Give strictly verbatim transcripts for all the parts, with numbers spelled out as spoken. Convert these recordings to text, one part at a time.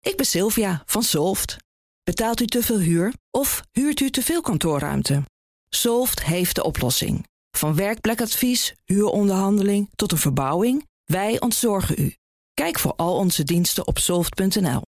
Ik ben Sylvia van Solft. Betaalt u te veel huur of huurt u te veel kantoorruimte? Solft heeft de oplossing. Van werkplekadvies, huuronderhandeling tot een verbouwing, wij ontzorgen u. Kijk voor al onze diensten op solft punt n l.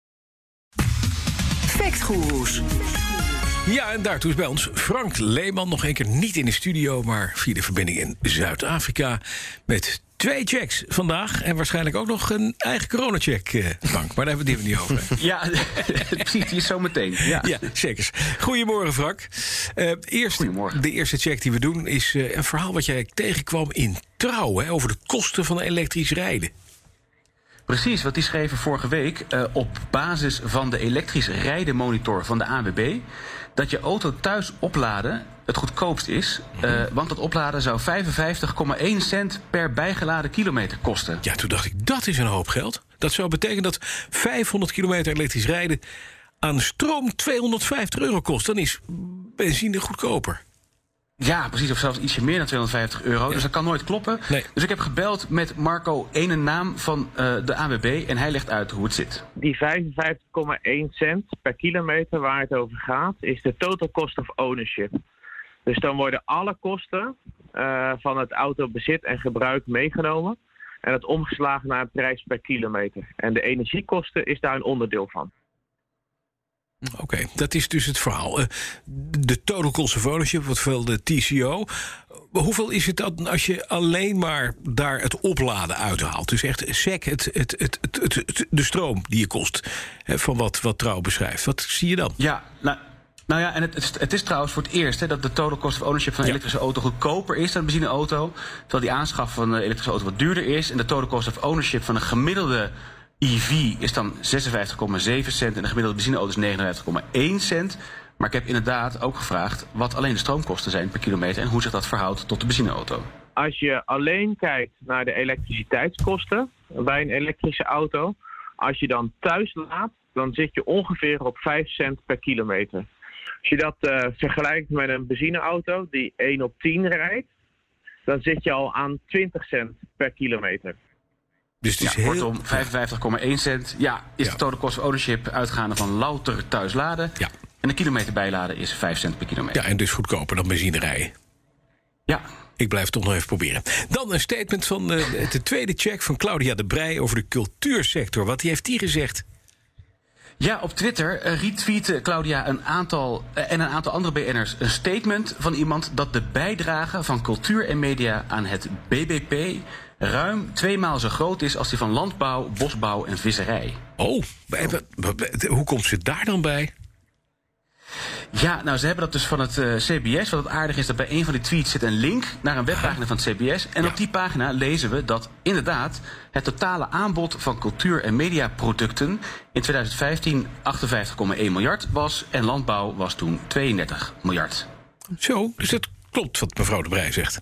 Factgoeroes. Ja, en daartoe is bij ons Frank Leeman, nog een keer niet in de studio, maar via de verbinding in Zuid-Afrika met twee checks vandaag en waarschijnlijk ook nog een eigen coronacheck, eh, Frank. Maar daar hebben we het niet over. Ja, precies, die is zo meteen. Ja, ja zeker. Goedemorgen, Frank. Uh, eerst, Goedemorgen. De eerste check die we doen is uh, een verhaal wat jij tegenkwam in Trouw, hè, over de kosten van elektrisch rijden. Precies, wat die schreven vorige week uh, op basis van de elektrisch rijden monitor van de A N W B, dat je auto thuis opladen het goedkoopst is. Uh, want dat opladen zou vijfenvijftig komma één cent per bijgeladen kilometer kosten. Ja, toen dacht ik, dat is een hoop geld. Dat zou betekenen dat vijfhonderd kilometer elektrisch rijden aan stroom tweehonderdvijftig euro kost. Dan is benzine goedkoper. Ja, precies, of zelfs ietsje meer dan tweehonderdvijftig euro. Ja. Dus dat kan nooit kloppen. Nee. Dus ik heb gebeld met Marco, ene naam van uh, de A N W B, en hij legt uit hoe het zit. Die vijfenvijftig komma één cent per kilometer waar het over gaat, is de total cost of ownership. Dus dan worden alle kosten uh, van het autobezit en gebruik meegenomen en het omgeslagen naar een prijs per kilometer. En de energiekosten is daar een onderdeel van. Oké, okay, dat is dus het verhaal. Uh, de total cost of ownership, wat veel de T C O. Hoeveel is het dan als je alleen maar daar het opladen uithaalt? Dus echt sec het, het, het, het, het, de stroom die je kost, hè, van wat, wat Trouw beschrijft. Wat zie je dan? Ja, nou... Nou ja, en het, het, het is trouwens voor het eerst hè, dat de total cost of ownership van een ja. elektrische auto goedkoper is dan een benzineauto. Terwijl die aanschaf van een elektrische auto wat duurder is. En de total cost of ownership van een gemiddelde E V is dan zesenvijftig komma zeven cent. En de gemiddelde benzineauto is negenenvijftig komma één cent. Maar ik heb inderdaad ook gevraagd wat alleen de stroomkosten zijn per kilometer en hoe zich dat verhoudt tot de benzineauto. Als je alleen kijkt naar de elektriciteitskosten bij een elektrische auto, als je dan thuis laat, dan zit je ongeveer op vijf cent per kilometer. Als je dat uh, vergelijkt met een benzineauto die één op tien rijdt, dan zit je al aan twintig cent per kilometer. Dus het is ja, heel... kortom, vijfenvijftig komma één cent. Ja, is ja. de total cost of ownership uitgaande van louter thuis laden. Ja. En de kilometer bijladen is vijf cent per kilometer. Ja, en dus goedkoper dan benzine rijden. Ja. Ik blijf toch nog even proberen. Dan een statement van uh, de tweede check van Claudia de Breij over de cultuursector. Wat heeft die gezegd? Ja, op Twitter uh, retweette Claudia een aantal, uh, en een aantal andere B N'ers een statement van iemand dat de bijdrage van cultuur en media aan het B B P ruim tweemaal zo groot is als die van landbouw, bosbouw en visserij. Oh, hoe komt ze daar dan bij? Ja, nou, ze hebben dat dus van het uh, C B S. Wat het aardig is, dat bij een van die tweets zit een link naar een webpagina van het C B S. En ja. op die pagina lezen we dat inderdaad het totale aanbod van cultuur- en mediaproducten in twintig vijftien achtenvijftig komma één miljard was. En landbouw was toen tweeëndertig miljard. Zo, dus dat klopt wat mevrouw de Breij zegt.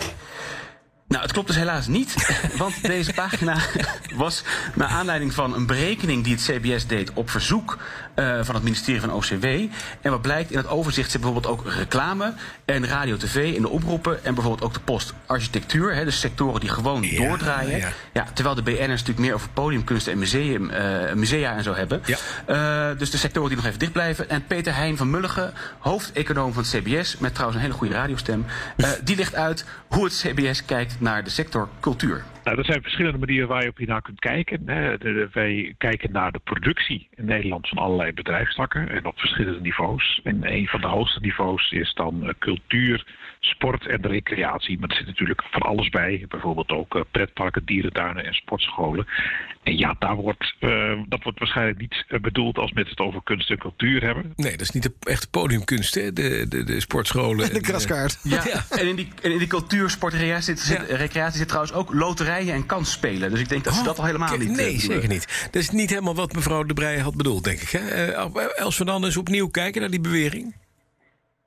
Nou, het klopt dus helaas niet, want deze pagina was naar aanleiding van een berekening die het C B S deed op verzoek uh, van het ministerie van O C W. En wat blijkt, in het overzicht zit bijvoorbeeld ook reclame en radio-tv in de oproepen en bijvoorbeeld ook de post architectuur, hè, dus sectoren die gewoon ja, doordraaien. Ja. Ja, terwijl de B N'ers natuurlijk meer over podiumkunst en museum, uh, musea en zo hebben. Ja. Uh, dus de sectoren die nog even dicht blijven. En Peter Heijn van Mulligen, hoofdeconoom van het C B S, met trouwens een hele goede radiostem, uh, die legt uit hoe het C B S kijkt naar de sector cultuur. Nou, er zijn verschillende manieren waar je op hiernaar kunt kijken. Wij kijken naar de productie in Nederland van allerlei bedrijfstakken en op verschillende niveaus. En een van de hoogste niveaus is dan cultuur, sport en recreatie. Maar er zit natuurlijk van alles bij. Bijvoorbeeld ook pretparken, dierentuinen en sportscholen. En ja, daar wordt, uh, dat wordt waarschijnlijk niet bedoeld als we het over kunst en cultuur hebben. Nee, dat is niet de echte podiumkunst, hè? De, de, de sportscholen. En de kraskaart. Ja, ja. En in die, en in die cultuur, sport, recreatie zit, ja. recreatie zit trouwens ook loterijen en kansspelen. Dus ik denk dat ze oh, dat al helemaal niet... Nee, uh, zeker niet. Dat is niet helemaal wat mevrouw de Breij had bedoeld, denk ik. Hè? Uh, als we dan eens opnieuw kijken naar die bewering.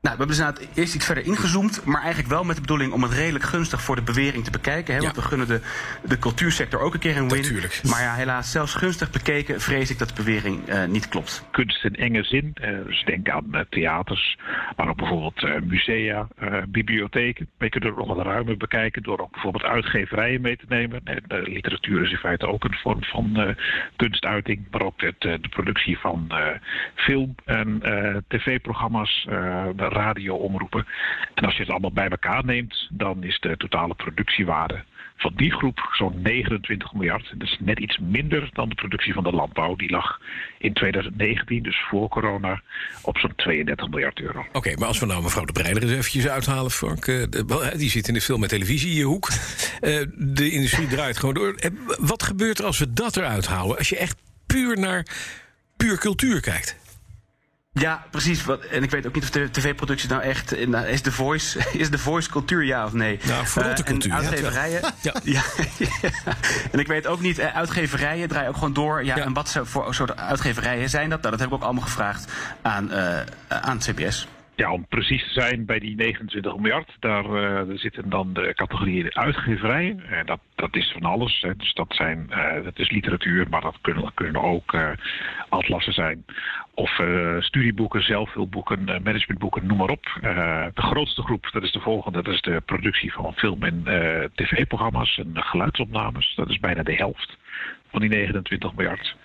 Nou, we hebben dus inderdaad eerst iets verder ingezoomd, maar eigenlijk wel met de bedoeling om het redelijk gunstig voor de bewering te bekijken. Hè, Ja. Want we gunnen de, de cultuursector ook een keer een win. Natuurlijk. Maar ja, helaas, zelfs gunstig bekeken, vrees ik dat de bewering uh, niet klopt. Kunst in enge zin. Uh, dus denk aan uh, theaters, maar ook bijvoorbeeld uh, musea, uh, bibliotheken. Maar je kunt het nog wat ruimer bekijken door ook bijvoorbeeld uitgeverijen mee te nemen. En uh, literatuur is in feite ook een vorm van uh, kunstuiting, maar ook het, uh, de productie van uh, film en uh, tv-programma's, uh, radio-omroepen. En als je het allemaal bij elkaar neemt, dan is de totale productiewaarde van die groep zo'n negenentwintig miljard. Dat is net iets minder dan de productie van de landbouw. Die lag in twintig negentien, dus voor corona, op zo'n tweeëndertig miljard euro. Oké, okay, maar als we nou mevrouw De Breider eens eventjes uithalen, Frank. Uh, de, die zit in de film en televisiehoek. Uh, de industrie draait gewoon door. Uh, wat gebeurt er als we dat eruit halen? Als je echt puur naar puur cultuur kijkt. Ja, precies. En ik weet ook niet of de tv-productie nou echt... Nou, is The Voice is The Voice cultuur, ja of nee? Nou, verrotte uh, cultuur. En uitgeverijen... Ja. Ja. Ja. En ik weet ook niet, uitgeverijen draaien ook gewoon door. Ja, ja. En wat voor soort uitgeverijen zijn dat? Nou, dat heb ik ook allemaal gevraagd aan, uh, aan C B S. Ja, om precies te zijn bij die negenentwintig miljard, daar, uh, daar zitten dan de categorieën uitgeverijen. Uh, dat, dat is van alles. Hè. Dus dat, zijn, uh, dat is literatuur, maar dat kunnen, kunnen ook uh, atlassen zijn. Of uh, studieboeken, zelfhulpboeken, uh, managementboeken, noem maar op. Uh, de grootste groep, dat is de volgende, dat is de productie van film- en uh, tv-programma's en geluidsopnames. Dat is bijna de helft van die negenentwintig miljard.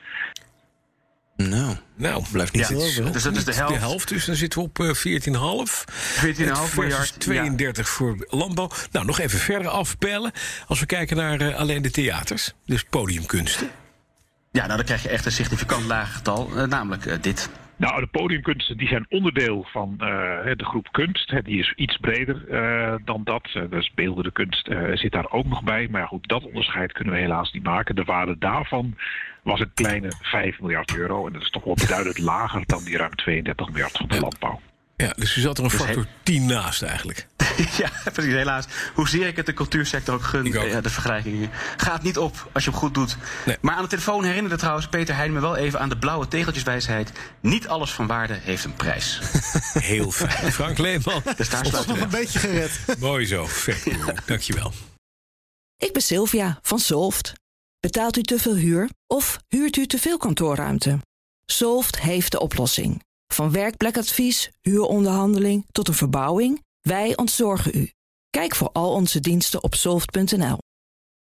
Nou, nou, blijft niet ja, veel over. Dus dat is de helft. De helft, dus dan zitten we op uh, veertien komma vijf. veertien komma vijf miljard. tweeëndertig ja. Voor landbouw. Nou, nog even verder afpellen. Als we kijken naar uh, alleen de theaters, dus podiumkunsten. Ja, nou dan krijg je echt een significant laag getal, uh, namelijk uh, dit. Nou, de podiumkunsten die zijn onderdeel van uh, de groep kunst. Hè, die is iets breder uh, dan dat. Uh, dus beeldende kunst uh, zit daar ook nog bij. Maar goed, dat onderscheid kunnen we helaas niet maken. De waarde daarvan was een kleine vijf miljard euro. En dat is toch wel beduidend lager dan die ruim tweeëndertig miljard van de ja. landbouw. Ja, dus er zat er een dus factor he- tien naast eigenlijk. Ja, precies, helaas. Hoezeer ik het de cultuursector ook gun, ook. Ja, de vergelijking gaat niet op als je hem goed doet. Nee. Maar aan de telefoon herinnerde trouwens Peter Heijn me wel even aan de blauwe tegeltjeswijsheid. Niet alles van waarde heeft een prijs. Heel fijn. Frank Leeman. Dus daar sluit nog een beetje gered. Mooi zo, vet. Dankjewel. Ik ben Sylvia van Solft. Betaalt u te veel huur of huurt u te veel kantoorruimte? Solft heeft de oplossing. Van werkplekadvies, huuronderhandeling tot een verbouwing, wij ontzorgen u. Kijk voor al onze diensten op solft punt n l.